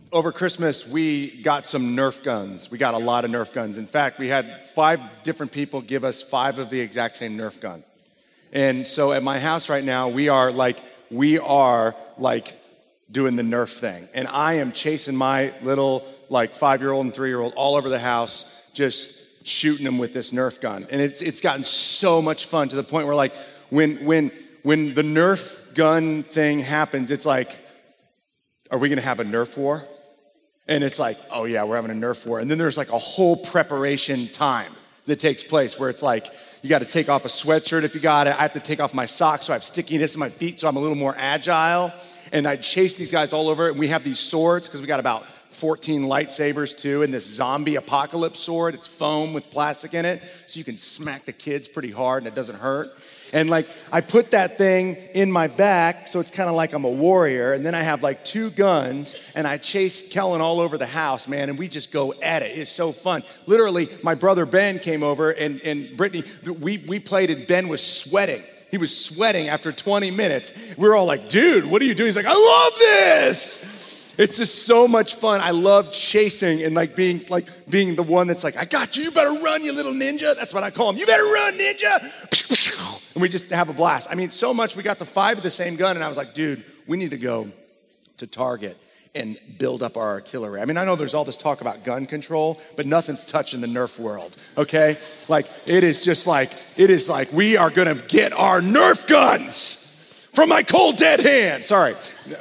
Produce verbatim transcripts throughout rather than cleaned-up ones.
over Christmas, we got some Nerf guns. We got a lot of Nerf guns. In fact, we had five different people give us five of the exact same Nerf gun. And so at my house right now, we are like, we are like doing the Nerf thing. And I am chasing my little like five-year-old and three-year-old all over the house, just shooting them with this Nerf gun. And it's it's gotten so much fun to the point where like when when when the Nerf gun thing happens, it's like, are we gonna have a Nerf war? And it's like, oh yeah, we're having a Nerf war. And then there's like a whole preparation time that takes place where it's like, you got to take off a sweatshirt if you got it. I have to take off my socks so I have stickiness in my feet so I'm a little more agile. And I chase these guys all over. And we have these swords because we got about fourteen lightsabers too, and this zombie apocalypse sword. It's foam with plastic in it, so you can smack the kids pretty hard and it doesn't hurt. And like, I put that thing in my back, so it's kind of like I'm a warrior. And then I have like two guns, and I chase Kellen all over the house, man. And we just go at it. It's so fun. Literally, my brother Ben came over, and, and Brittany, we, we played, and Ben was sweating. He was sweating after twenty minutes. We were all like, dude, what are you doing? He's like, I love this. It's just so much fun. I love chasing and like being like being the one that's like, I got you. You better run, you little ninja. That's what I call him. You better run, ninja. And we just have a blast. I mean, so much. We got the five of the same gun, and I was like, dude, we need to go to Target and build up our artillery. I mean, I know there's all this talk about gun control, but nothing's touching the Nerf world, okay? Like, it is just like, it is like, we are gonna get our Nerf guns from my cold dead hand. Sorry,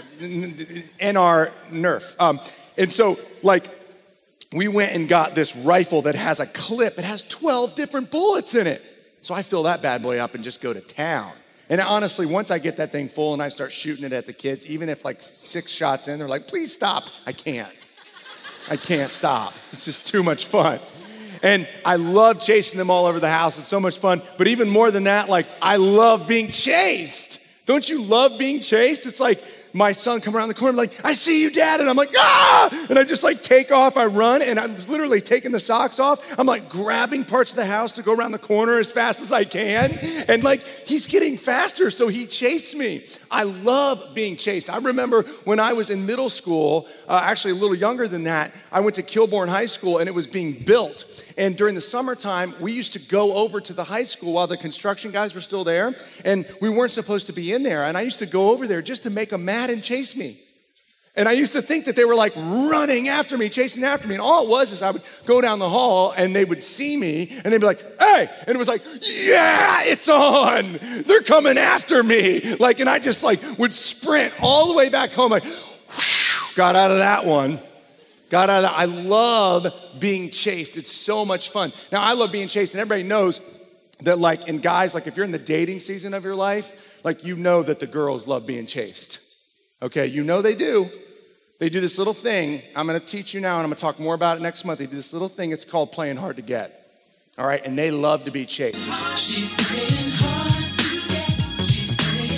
and our Nerf. Um, and so, like, we went and got this rifle that has a clip. It has twelve different bullets in it. So I fill that bad boy up and just go to town. And honestly, once I get that thing full and I start shooting it at the kids, even if like six shots in, they're like, please stop. I can't. I can't stop. It's just too much fun. And I love chasing them all over the house. It's so much fun. But even more than that, like, I love being chased. Don't you love being chased? It's like my son come around the corner, like, I see you, Dad. And I'm like, ah! And I just like take off, I run, and I'm literally taking the socks off. I'm like grabbing parts of the house to go around the corner as fast as I can. And like, he's getting faster, so he chased me. I love being chased. I remember when I was in middle school, uh, actually a little younger than that, I went to Kilbourne High School, and it was being built. And during the summertime, we used to go over to the high school while the construction guys were still there, and we weren't supposed to be in there. And I used to go over there just to make them mad and chase me. And I used to think that they were like running after me, chasing after me. And all it was is I would go down the hall and they would see me and they'd be like, hey, and it was like, yeah, it's on. They're coming after me. Like, and I just like would sprint all the way back home. Like, whoosh, got out of that one. Got out of that. I love being chased. It's so much fun. Now, I love being chased, and everybody knows that, like, in guys, like, if you're in the dating season of your life, like, you know that the girls love being chased. Okay, you know they do. They do this little thing. I'm going to teach you now, and I'm going to talk more about it next month. They do this little thing. It's called playing hard to get. All right, and they love to be chased. She's playing hard to get. She's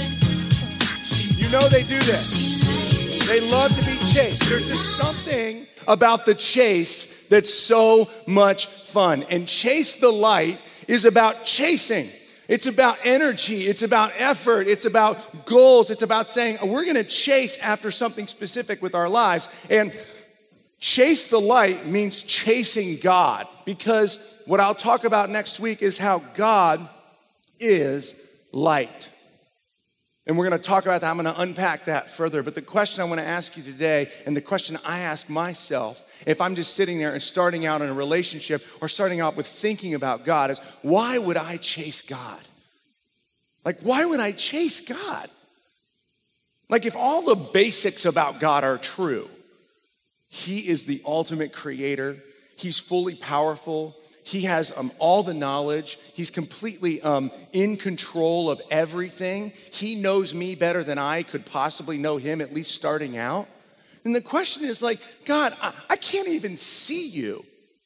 playing. You know they do this. They love to be chased. There's just something about the chase that's so much fun. And Chase the Light is about chasing. It's about energy. It's about effort. It's about goals. It's about saying, we're going to chase after something specific with our lives. And Chase the Light means chasing God, because what I'll talk about next week is how God is light. And we're going to talk about that. I'm going to unpack that further. But the question I want to ask you today, and the question I ask myself, if I'm just sitting there and starting out in a relationship or starting out with thinking about God, is why would I chase God? Like, why would I chase God? Like, if all the basics about God are true, He is the ultimate creator. He's fully powerful. He has um, all the knowledge. He's completely um, in control of everything. He knows me better than I could possibly know him, at least starting out. And the question is like, God, I, I can't even see you.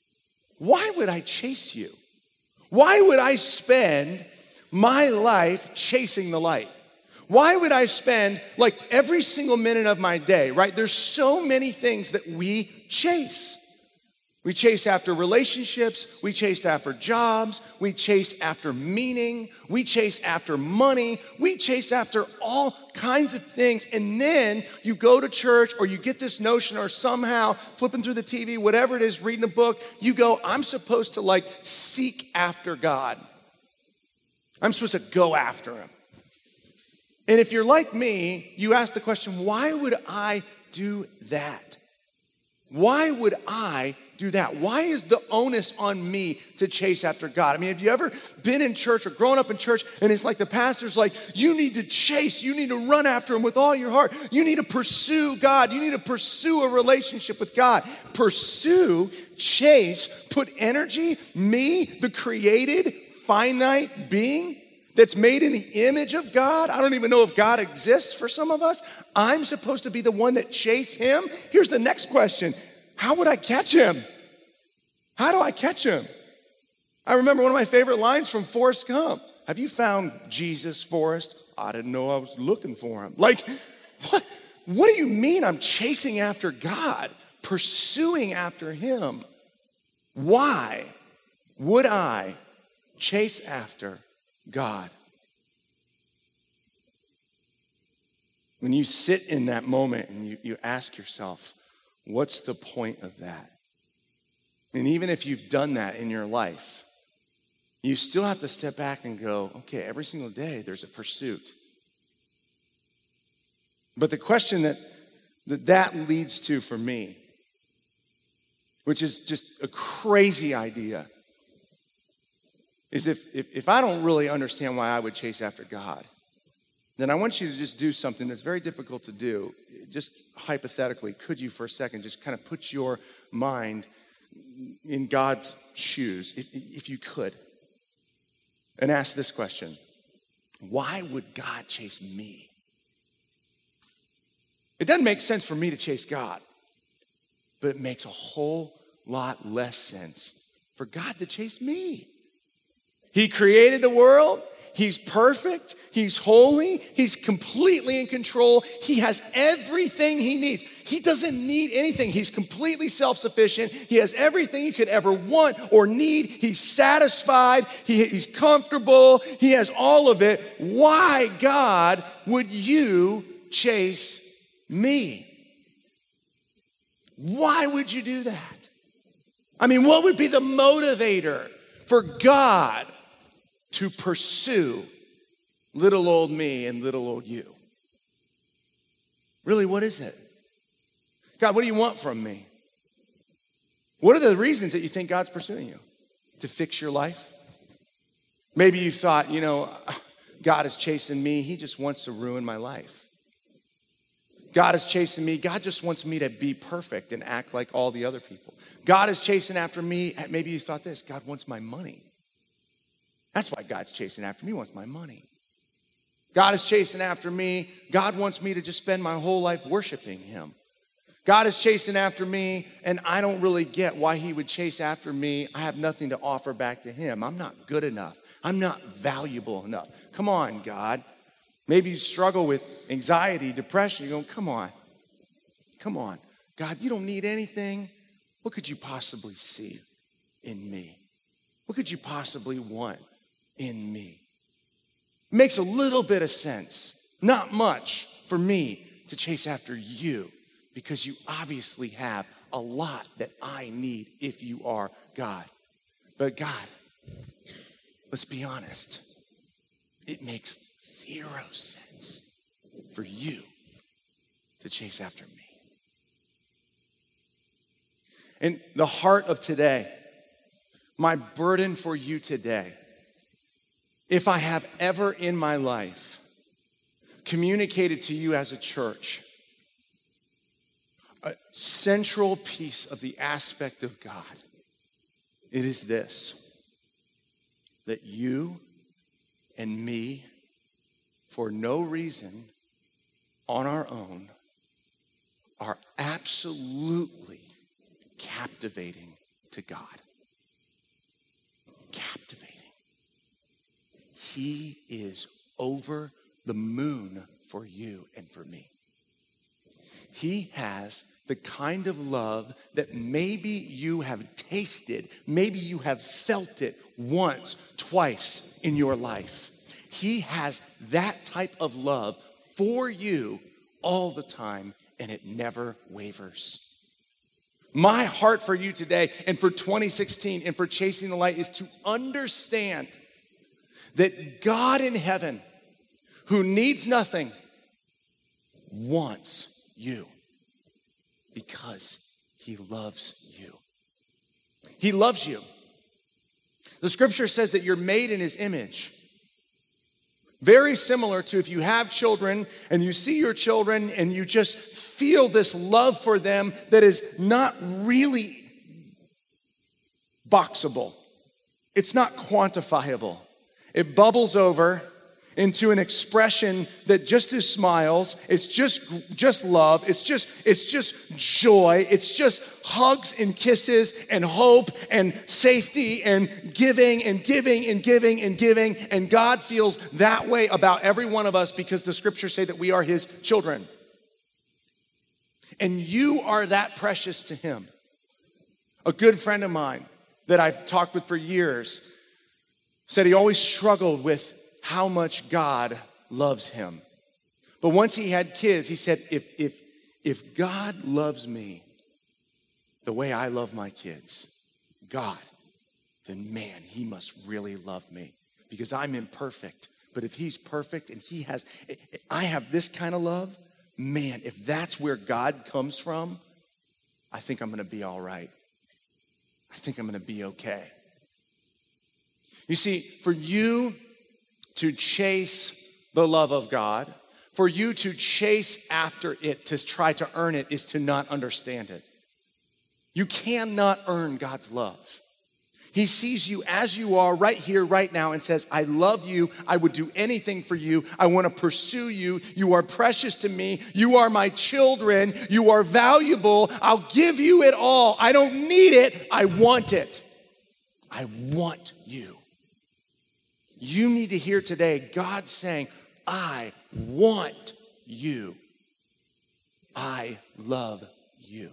Why would I chase you? Why would I spend my life chasing the light? Why would I spend like every single minute of my day, right? There's so many things that we chase. We chase after relationships. We chase after jobs. We chase after meaning. We chase after money. We chase after all kinds of things. And then you go to church or you get this notion or somehow flipping through the T V, whatever it is, reading a book, you go, I'm supposed to like seek after God. I'm supposed to go after him. And if you're like me, you ask the question, why would I do that? Why would I do that? Why is the onus on me to chase after God? I mean, have you ever been in church or grown up in church and it's like the pastor's like, you need to chase, you need to run after him with all your heart. You need to pursue God. You need to pursue a relationship with God. Pursue, chase, put energy, me, the created, finite being that's made in the image of God. I don't even know if God exists for some of us. I'm supposed to be the one that chase him. Here's the next question. How would I catch him? How do I catch him? I remember one of my favorite lines from Forrest Gump. Have you found Jesus, Forrest? I didn't know I was looking for him. Like, what, what do you mean I'm chasing after God, pursuing after him? Why would I chase after God? When you sit in that moment and you, you ask yourself, what's the point of that? And even if you've done that in your life, you still have to step back and go, okay, every single day there's a pursuit. But the question that that, that leads to for me, which is just a crazy idea, is if, if, if I don't really understand why I would chase after God, then I want you to just do something that's very difficult to do. Just hypothetically, could you for a second just kind of put your mind in God's shoes, if, if you could, and ask this question: why would God chase me? It doesn't make sense for me to chase God, but it makes a whole lot less sense for God to chase me. He created the world. He's perfect. He's holy. He's completely in control. He has everything he needs. He doesn't need anything. He's completely self-sufficient. He has everything you could ever want or need. He's satisfied. He, he's comfortable. He has all of it. Why, God, would you chase me? Why would you do that? I mean, what would be the motivator for God to pursue little old me and little old you? Really, what is it? God, what do you want from me? What are the reasons that you think God's pursuing you? To fix your life? Maybe you thought, you know, God is chasing me. He just wants to ruin my life. God is chasing me. God just wants me to be perfect and act like all the other people. God is chasing after me. Maybe you thought this: God wants my money. That's why God's chasing after me. He wants my money. God is chasing after me. God wants me to just spend my whole life worshiping him. God is chasing after me, and I don't really get why he would chase after me. I have nothing to offer back to him. I'm not good enough. I'm not valuable enough. Come on, God. Maybe you struggle with anxiety, depression. You're going, come on. Come on. God, you don't need anything. What could you possibly see in me? What could you possibly want in me? It makes a little bit of sense, not much, for me to chase after you, because you obviously have a lot that I need if you are God. But God, let's be honest, it makes zero sense for you to chase after me. And the heart of today, my burden for you today, if I have ever in my life communicated to you as a church a central piece of the aspect of God, it is this: that you and me, for no reason on our own, are absolutely captivating to God. Captivating. He is over the moon for you and for me. He has the kind of love that maybe you have tasted, maybe you have felt it once, twice in your life. He has that type of love for you all the time, and it never wavers. My heart for you today and for twenty sixteen and for Chasing the Light is to understand that God in heaven, who needs nothing, wants you because he loves you. He loves you. The scripture says that you're made in his image. Very similar to if you have children and you see your children and you just feel this love for them that is not really boxable. It's not quantifiable. It bubbles over into an expression that just is smiles. It's just, just love. It's just, it's just joy. It's just hugs and kisses and hope and safety and giving and giving and giving and giving. And God feels that way about every one of us because the scriptures say that we are his children. And you are that precious to him. A good friend of mine that I've talked with for years said he always struggled with how much God loves him. But once he had kids, he said, if, if, if God loves me the way I love my kids, God, then man, he must really love me because I'm imperfect. But if he's perfect and he has, I have this kind of love, man, if that's where God comes from, I think I'm gonna be all right. I think I'm gonna be okay. You see, for you to chase the love of God, for you to chase after it, to try to earn it, is to not understand it. You cannot earn God's love. He sees you as you are right here, right now, and says, I love you. I would do anything for you. I want to pursue you. You are precious to me. You are my children. You are valuable. I'll give you it all. I don't need it. I want it. I want you. You need to hear today God saying, I want you. I love you.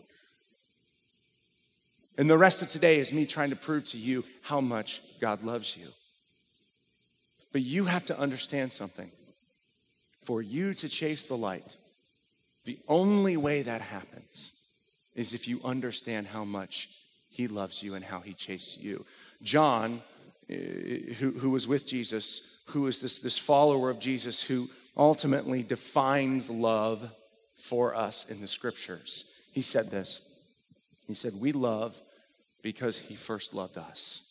And the rest of today is me trying to prove to you how much God loves you. But you have to understand something. For you to chase the light, the only way that happens is if you understand how much he loves you and how he chases you. John, Who, who was with Jesus, who is this, this follower of Jesus who ultimately defines love for us in the scriptures. He said this. He said, we love because he first loved us.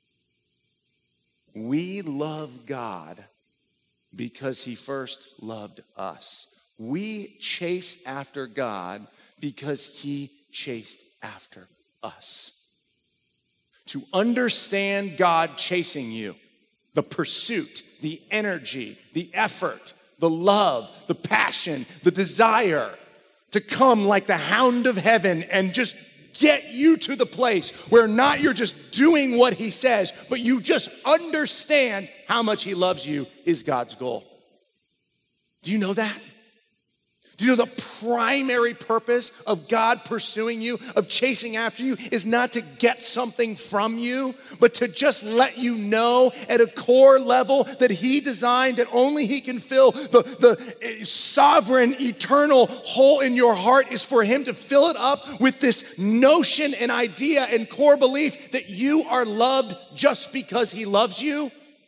We love God because he first loved us. We chase after God because he chased after us. To understand God chasing you, the pursuit, the energy, the effort, the love, the passion, the desire to come like the hound of heaven and just get you to the place where not you're just doing what he says, but you just understand how much he loves you is God's goal. Do you know that? Do you know the primary purpose of God pursuing you, of chasing after you, is not to get something from you, but to just let you know at a core level that he designed, that only he can fill the, the sovereign, eternal hole in your heart is for him to fill it up with this notion and idea and core belief that you are loved just because he loves you?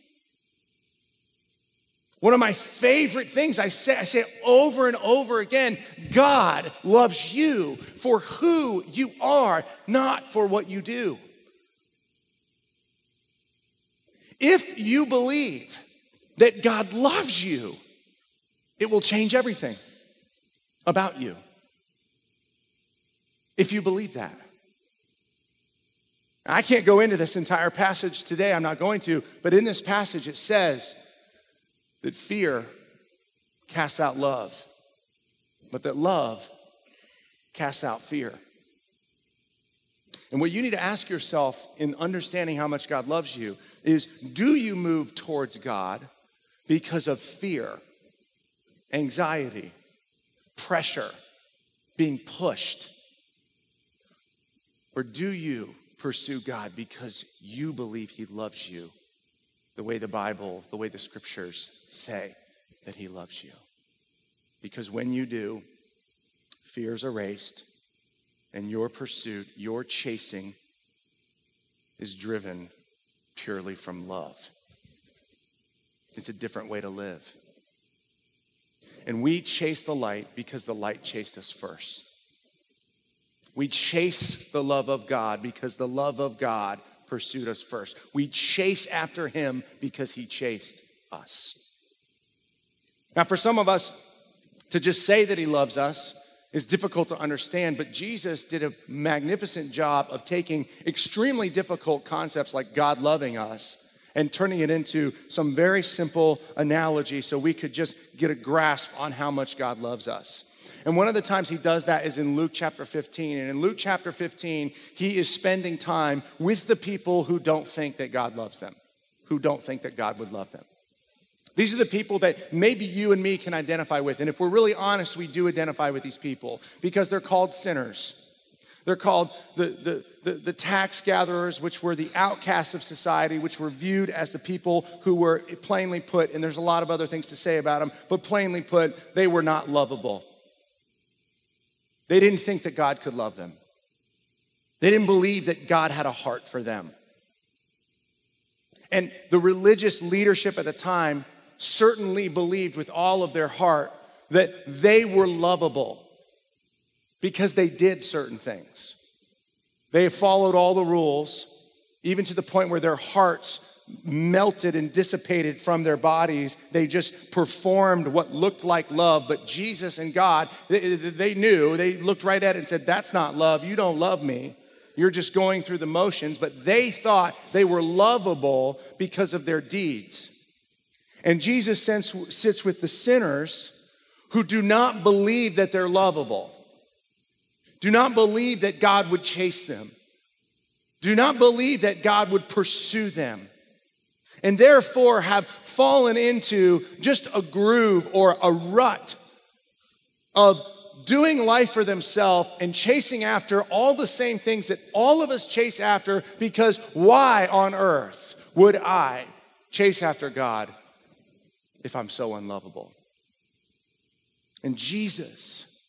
One of my favorite things, I say, I say it over and over again, God loves you for who you are, not for what you do. If you believe that God loves you, it will change everything about you. If you believe that. I can't go into this entire passage today, I'm not going to, but in this passage it says that fear casts out love, but that love casts out fear. And what you need to ask yourself in understanding how much God loves you is, do you move towards God because of fear, anxiety, pressure, being pushed, Or do you pursue God because you believe he loves you the way the Bible, the way the scriptures say that he loves you? Because when you do, fear is erased, and your pursuit, your chasing is driven purely from love. It's a different way to live. And we chase the light because the light chased us first. We chase the love of God because the love of God pursued us first. We chase after him because he chased us. Now, for some of us, to just say that he loves us is difficult to understand, but Jesus did a magnificent job of taking extremely difficult concepts like God loving us and turning it into some very simple analogy so we could just get a grasp on how much God loves us. And one of the times he does that is in Luke chapter fifteen. And in Luke chapter fifteen, he is spending time with the people who don't think that God loves them, who don't think that God would love them. These are the people that maybe you and me can identify with. And if we're really honest, we do identify with these people because they're called sinners. They're called the, the, the, the tax gatherers, which were the outcasts of society, which were viewed as the people who were plainly put, and there's a lot of other things to say about them, but plainly put, they were not lovable. They didn't think that God could love them. They didn't believe that God had a heart for them. And the religious leadership at the time certainly believed with all of their heart that they were lovable because they did certain things. They followed all the rules, even to the point where their hearts melted and dissipated from their bodies. They just performed what looked like love. But Jesus and God, they, they knew, they looked right at it and said, that's not love. You don't love me. You're just going through the motions. But they thought they were lovable because of their deeds. And Jesus sits with the sinners who do not believe that they're lovable, do not believe that God would chase them, do not believe that God would pursue them, and therefore have fallen into just a groove or a rut of doing life for themselves and chasing after all the same things that all of us chase after, because why on earth would I chase after God if I'm so unlovable? And Jesus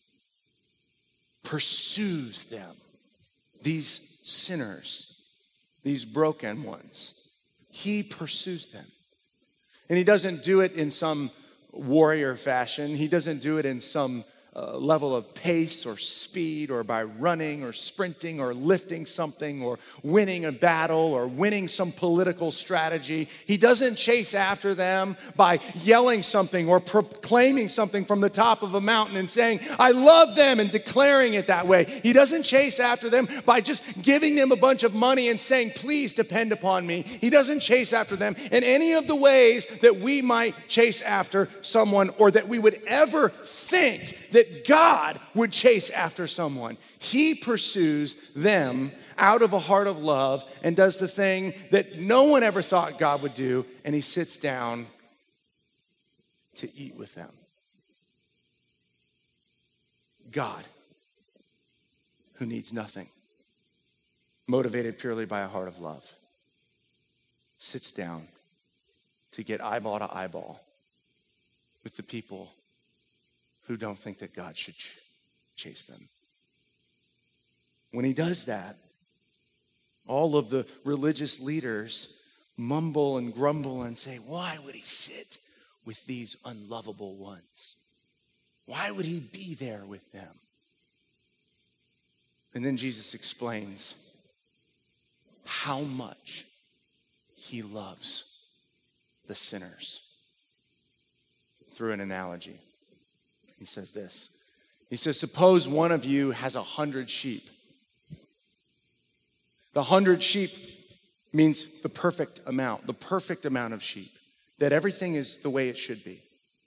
pursues them, these sinners, these broken ones. He pursues them. And he doesn't do it in some warrior fashion. He doesn't do it in some uh, level of pace or speed or by running or sprinting or lifting something or winning a battle or winning some political strategy. He doesn't chase after them by yelling something or proclaiming something from the top of a mountain and saying, I love them, and declaring it that way. He doesn't chase after them by just giving them a bunch of money and saying, please depend upon me. He doesn't chase after them in any of the ways that we might chase after someone, or that we would ever think that God would chase after someone. He pursues them out of a heart of love and does the thing that no one ever thought God would do, and he sits down to eat with them. God, who needs nothing, motivated purely by a heart of love, sits down to get eyeball to eyeball with the people who don't think that God should ch- chase them. When he does that, all of the religious leaders mumble and grumble and say, why would he sit with these unlovable ones? Why would he be there with them? And then Jesus explains how much he loves the sinners through an analogy. He says this. He says, suppose one of you has a hundred sheep. The hundred sheep means the perfect amount, the perfect amount of sheep, that everything is the way it should be.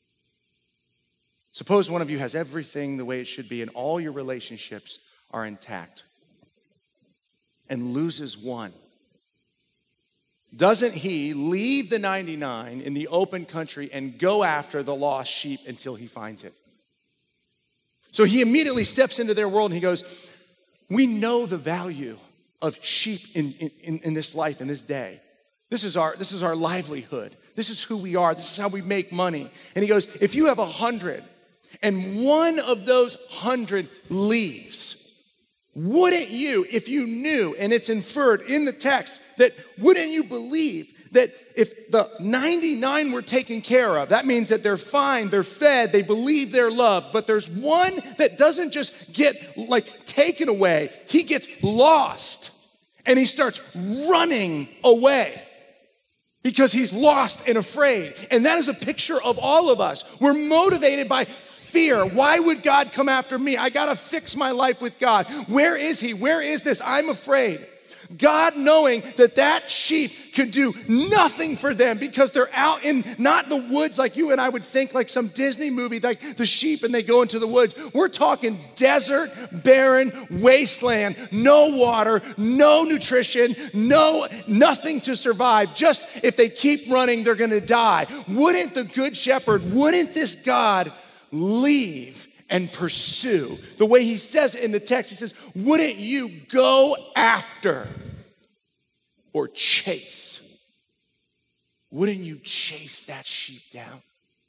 Suppose one of you has everything the way it should be, and all your relationships are intact, and loses one. Doesn't he leave the ninety-nine in the open country and go after the lost sheep until he finds it? So he immediately steps into their world and he goes, we know the value of sheep in, in, in this life, in this day. This is our, this is our livelihood. This is who we are. This is how we make money. And he goes, if you have a hundred and one of those hundred leaves, wouldn't you, if you knew, and it's inferred in the text, that wouldn't you believe that if the ninety-nine were taken care of, that means that they're fine, they're fed, they believe they're loved, but there's one that doesn't just get like taken away, he gets lost and he starts running away because he's lost and afraid. And that is a picture of all of us. We're motivated by fear. Why would God come after me? I gotta fix my life with God. Where is he? Where is this? I'm afraid. God knowing that that sheep could do nothing for them because they're out in not the woods like you and I would think, like some Disney movie, like the sheep and they go into the woods. We're talking desert, barren, wasteland, no water, no nutrition, no, nothing to survive. Just if they keep running, they're gonna die. Wouldn't the good shepherd, wouldn't this God leave and pursue? The way he says it in the text, he says, wouldn't you go after or chase? Wouldn't you chase that sheep down?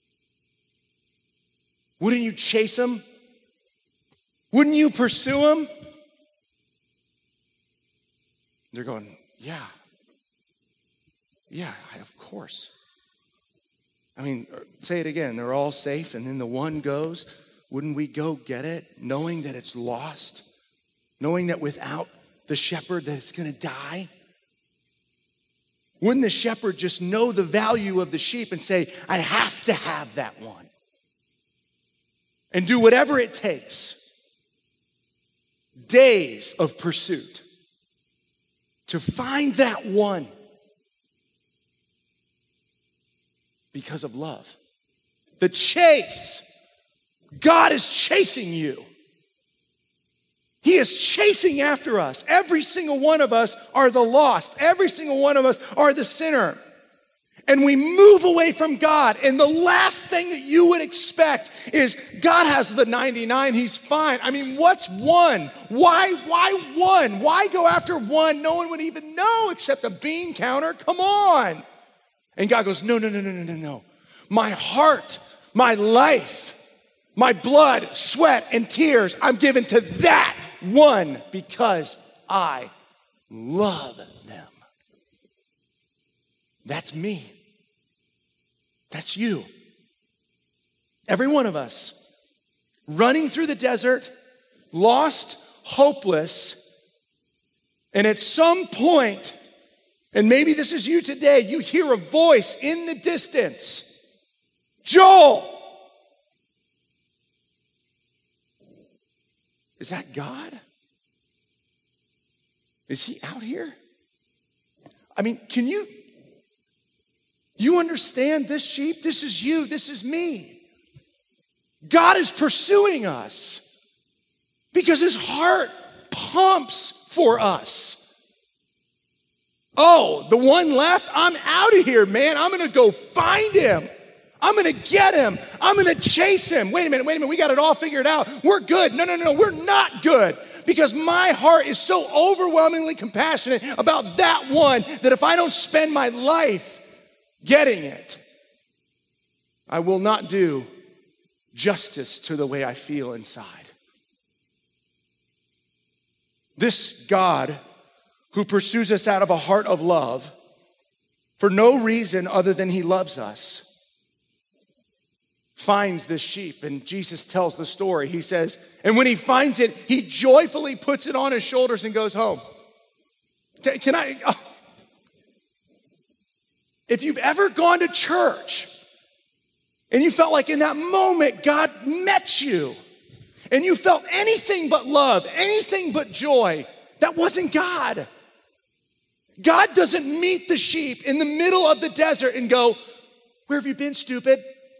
Wouldn't you chase him? Wouldn't you pursue him? They're going, yeah. Yeah, of course. I mean, say it again. They're all safe, and then the one goes. Wouldn't we go get it, knowing that it's lost? Knowing that without the shepherd that it's gonna die? Wouldn't the shepherd just know the value of the sheep and say, I have to have that one? And do whatever it takes. Days of pursuit to find that one because of love. The chase. God is chasing you. He is chasing after us. Every single one of us are the lost. Every single one of us are the sinner. And we move away from God. And the last thing that you would expect is God has the ninety-nine. He's fine. I mean, what's one? Why, why one? Why go after one? No one would even know except a bean counter. Come on. And God goes, no, no, no, no, no, no, no. My heart, my life, my blood, sweat, and tears, I'm given to that one because I love them. That's me. That's you. Every one of us running through the desert, lost, hopeless, and at some point, and maybe this is you today, you hear a voice in the distance. Joel! Is that God? Is he out here? I mean, can you, you understand this sheep? This is you, this is me. God is pursuing us because his heart pumps for us. Oh, the one left? I'm out of here, man. I'm gonna go find him. I'm gonna get him. I'm gonna chase him. Wait a minute, wait a minute. We got it all figured out. We're good. No, no, no, no. We're not good because my heart is so overwhelmingly compassionate about that one that if I don't spend my life getting it, I will not do justice to the way I feel inside. This God who pursues us out of a heart of love for no reason other than he loves us, finds this sheep, and Jesus tells the story. He says, and when he finds it, he joyfully puts it on his shoulders and goes home. Can, can I, oh. If you've ever gone to church and you felt like in that moment God met you and you felt anything but love, anything but joy, that wasn't God. God doesn't meet the sheep in the middle of the desert and go, where have you been, stupid?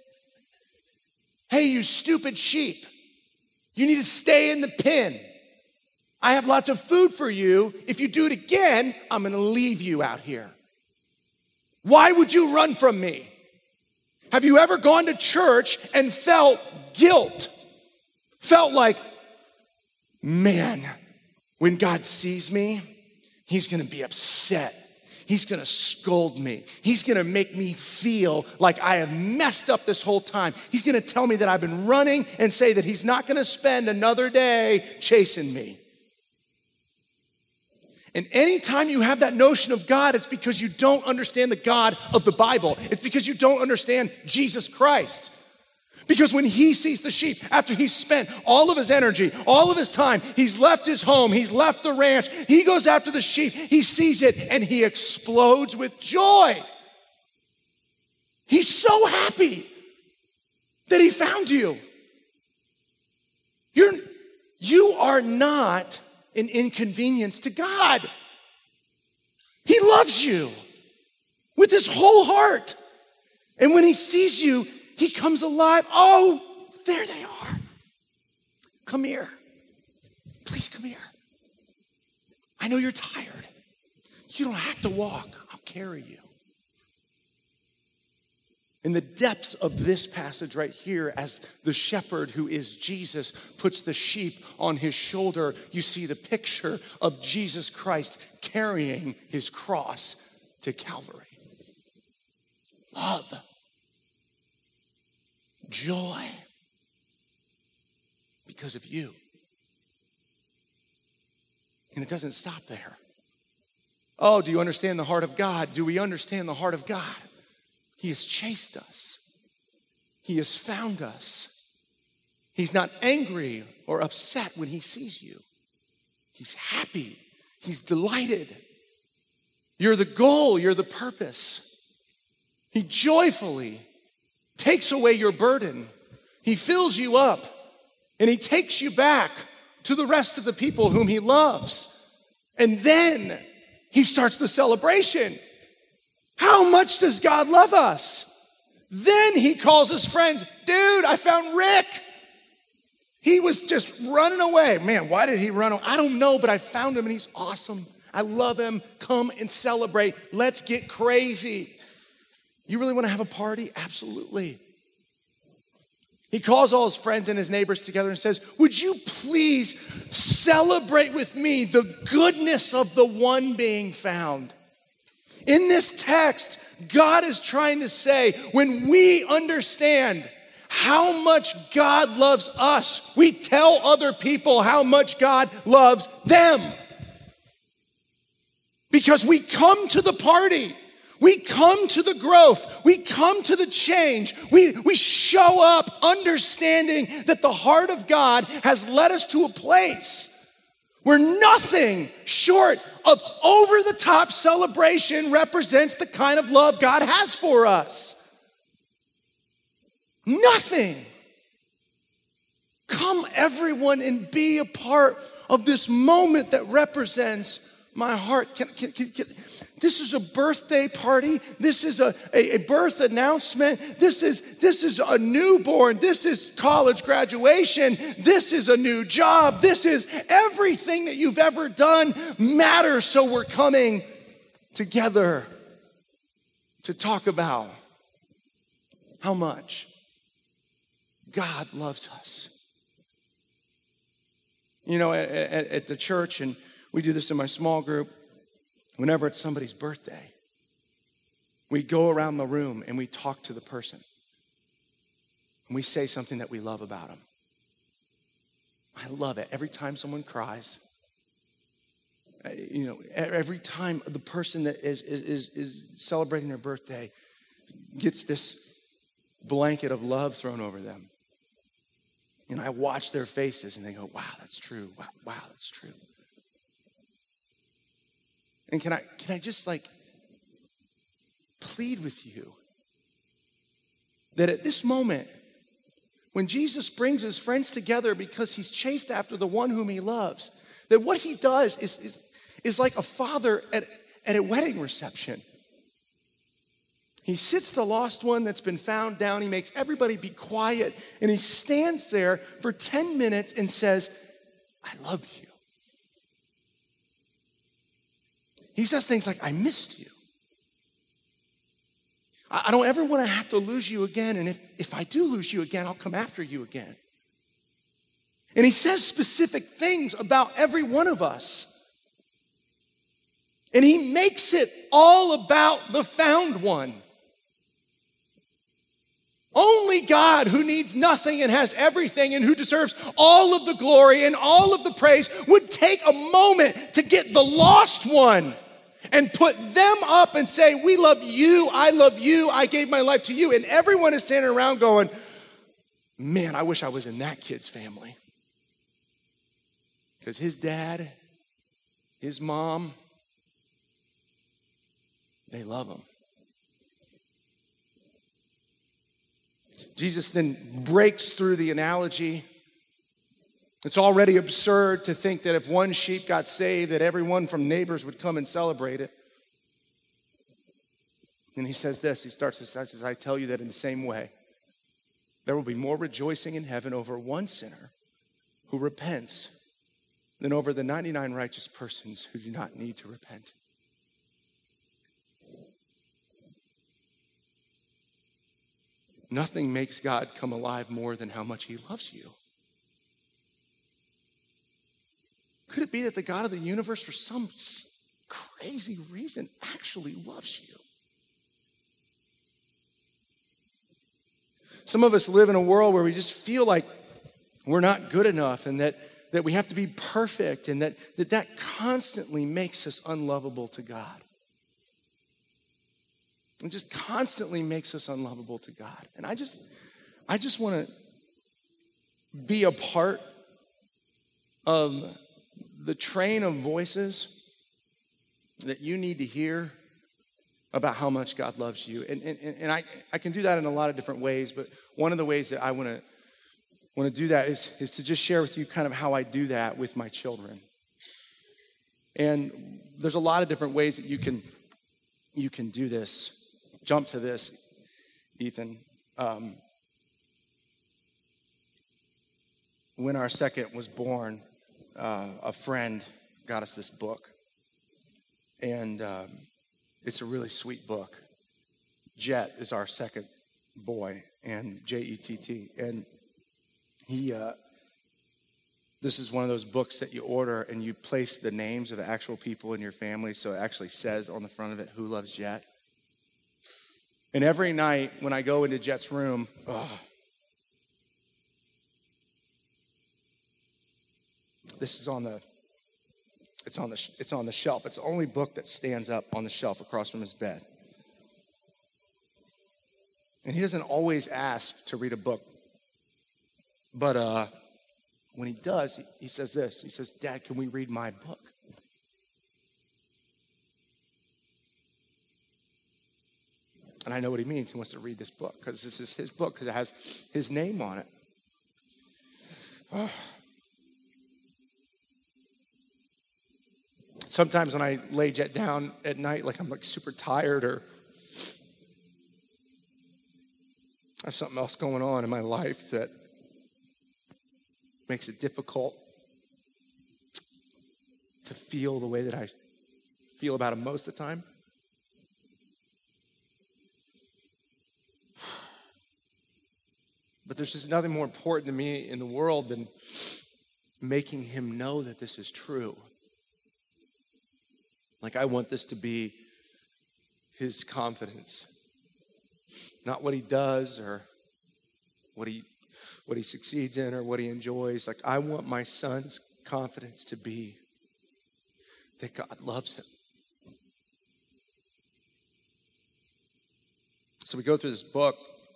Hey, you stupid sheep, you need to stay in the pen. I have lots of food for you. If you do it again, I'm gonna leave you out here. Why would you run from me? Have you ever gone to church and felt guilt? Felt like, man, when God sees me, he's gonna be upset. He's gonna scold me. He's gonna make me feel like I have messed up this whole time. He's gonna tell me that I've been running and say that he's not gonna spend another day chasing me. And anytime you have that notion of God, it's because you don't understand the God of the Bible. It's because you don't understand Jesus Christ. Because when he sees the sheep, after he's spent all of his energy, all of his time, he's left his home, he's left the ranch, he goes after the sheep, he sees it, and he explodes with joy. He's so happy that he found you. You're, you are not an inconvenience to God. He loves you with his whole heart. And when he sees you, he comes alive. Oh, there they are. Come here. Please come here. I know you're tired. You don't have to walk. I'll carry you. In the depths of this passage right here, as the shepherd who is Jesus puts the sheep on his shoulder, you see the picture of Jesus Christ carrying his cross to Calvary. Love. Joy. Because of you. And it doesn't stop there. Oh, do you understand the heart of God? Do we understand the heart of God? He has chased us. He has found us. He's not angry or upset when he sees you. He's happy. He's delighted. You're the goal. You're the purpose. He joyfully takes away your burden. He fills you up, and he takes you back to the rest of the people whom he loves. And then he starts the celebration. How much does God love us? Then he calls his friends. Dude, I found Rick. He was just running away. Man, why did he run away? I don't know, but I found him and he's awesome. I love him. Come and celebrate. Let's get crazy. You really want to have a party? Absolutely. He calls all his friends and his neighbors together and says, would you please celebrate with me the goodness of the one being found? In this text, God is trying to say, when we understand how much God loves us, we tell other people how much God loves them. Because we come to the party. We come to the growth. We come to the change. We, we show up understanding that the heart of God has led us to a place where nothing short of over-the-top celebration represents the kind of love God has for us. Nothing. Come, everyone, and be a part of this moment that represents my heart. Can, can, can, can, this is a birthday party. This is a, a, a birth announcement. This is, this is a newborn. This is college graduation. This is a new job. This is everything that you've ever done matters. So we're coming together to talk about how much God loves us. You know, at, at, at the church, and we do this in my small group, whenever it's somebody's birthday, we go around the room and we talk to the person. And we say something that we love about them. I love it. Every time someone cries, you know, every time the person that is, is, is celebrating their birthday gets this blanket of love thrown over them. And I watch their faces and they go, wow, that's true. Wow, wow, that's true. And can I can I just like plead with you that at this moment, when Jesus brings his friends together because he's chased after the one whom he loves, that what he does is, is, is like a father at, at a wedding reception. He sits the lost one that's been found down. He makes everybody be quiet. And he stands there for ten minutes and says, I love you. He says things like, I missed you. I, I don't ever want to have to lose you again. And if, if I do lose you again, I'll come after you again. And he says specific things about every one of us. And he makes it all about the found one. Only God, who needs nothing and has everything and who deserves all of the glory and all of the praise, would take a moment to get the lost one and put them up and say, we love you, I love you, I gave my life to you. And everyone is standing around going, man, I wish I was in that kid's family. Because his dad, his mom, they love him. Jesus then breaks through the analogy. It's already absurd to think that if one sheep got saved, that everyone from neighbors would come and celebrate it. And he says this, he starts this, he says, I tell you that in the same way, there will be more rejoicing in heaven over one sinner who repents than over the ninety-nine righteous persons who do not need to repent. Nothing makes God come alive more than how much he loves you. Could it be that the God of the universe, for some crazy reason, actually loves you? Some of us live in a world where we just feel like we're not good enough and that, that we have to be perfect and that, that that constantly makes us unlovable to God. It just constantly makes us unlovable to God. And I just, I just want to be a part of the train of voices that you need to hear about how much God loves you. And, and, and I, I can do that in a lot of different ways, but one of the ways that I want to want to do that is, is to just share with you kind of how I do that with my children. And there's a lot of different ways that you can you can do this. Jump to this, Ethan. Um, when our second was born, uh, a friend got us this book. And um, it's a really sweet book. Jet is our second boy, and J E T T. And he, uh, this is one of those books that you order and you place the names of the actual people in your family, so it actually says on the front of it, who loves Jet? And every night when I go into Jet's room, oh, this is on the, it's on the, it's on the shelf. It's the only book that stands up on the shelf across from his bed. And he doesn't always ask to read a book. But uh, when he does, he, he says this. He says, Dad, can we read my book? And I know what he means. He wants to read this book because this is his book because it has his name on it. Oh. Sometimes when I lay Jet down at night, like I'm like super tired or I have something else going on in my life that makes it difficult to feel the way that I feel about him most of the time. But there's just nothing more important to me in the world than making him know that this is true. Like I want this to be his confidence. Not what he does or what he what he succeeds in or what he enjoys. Like I want my son's confidence to be that God loves him. So we go through this book.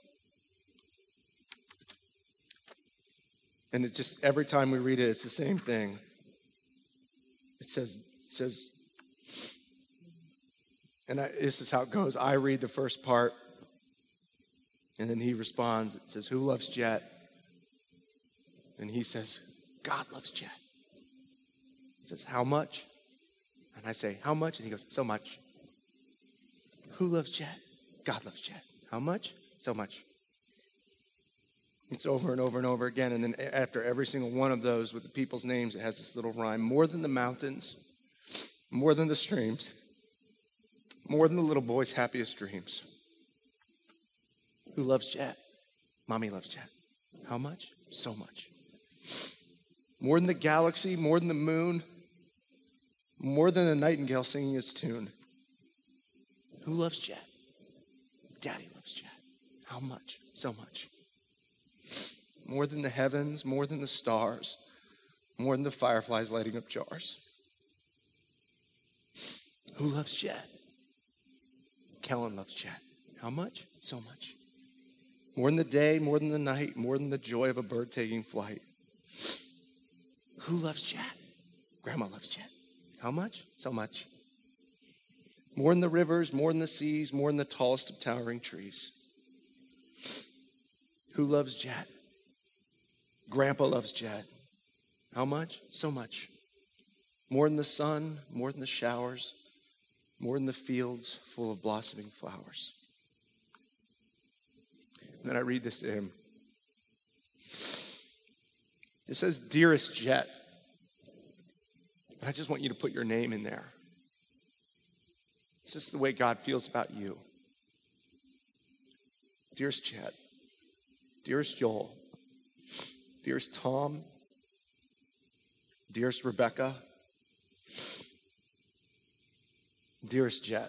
And it just, every time we read it, it's the same thing. It says, it says, and I, this is how it goes. I read the first part, and then he responds. It says, who loves Jet? And he says, God loves Jet. He says, how much? And I say, how much? And he goes, so much. Who loves Jet? God loves Jet. How much? So much. It's over and over and over again. And then after every single one of those with the people's names, it has this little rhyme. More than the mountains, more than the streams, more than the little boy's happiest dreams. Who loves Jet? Mommy loves Jet. How much? So much. More than the galaxy, more than the moon, more than a nightingale singing its tune. Who loves Jet? Daddy loves Jet. How much? So much. More than the heavens, more than the stars, more than the fireflies lighting up jars. Who loves Jet? Kellen loves Jet. How much? So much. More than the day, more than the night, more than the joy of a bird taking flight. Who loves Jet? Grandma loves Jet. How much? So much. More than the rivers, more than the seas, more than the tallest of towering trees. Who loves Jet? Grandpa loves Jet. How much? So much. More than the sun, more than the showers, more than the fields full of blossoming flowers. And then I read this to him. It says, dearest Jet. But I just want you to put your name in there. It's just the way God feels about you. Dearest Jet. Dearest Joel. Dearest Tom. Dearest Rebecca. Dearest Jet.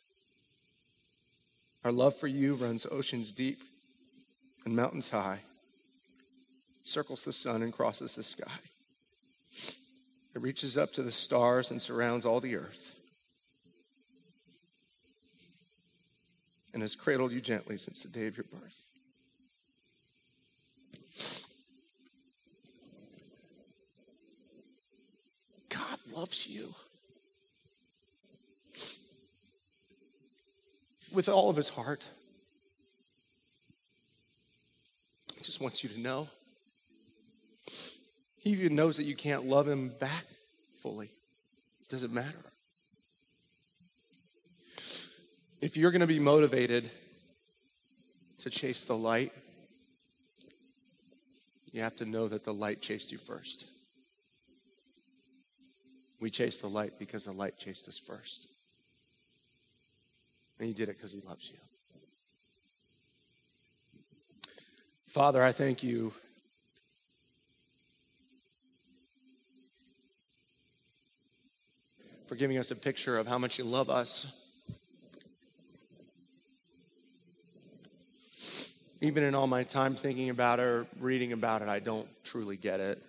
Our love for you runs oceans deep and mountains high. It circles the sun and crosses the sky. It reaches up to the stars and surrounds all the earth. And has cradled you gently since the day of your birth. God loves you. With all of his heart. He just wants you to know. He even knows that you can't love him back fully. It doesn't matter. If you're going to be motivated to chase the light, you have to know that the light chased you first. We chase the light because the light chased us first. And he did it because he loves you. Father, I thank you for giving us a picture of how much you love us. Even in all my time thinking about it or reading about it, I don't truly get it.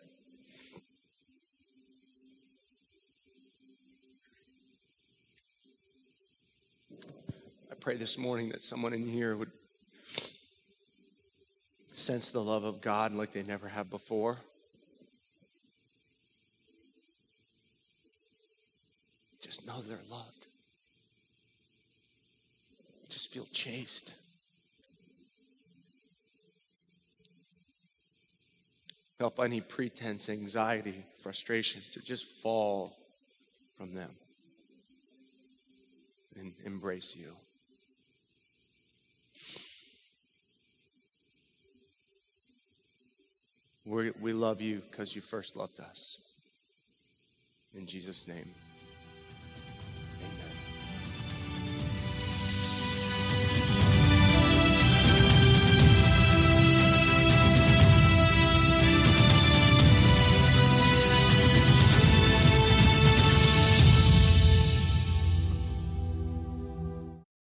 I pray this morning that someone in here would sense the love of God like they never have before. Just know they're loved. Just feel chased. Help any pretense, anxiety, frustration to just fall from them and embrace you. We we love you because you first loved us. In Jesus' name.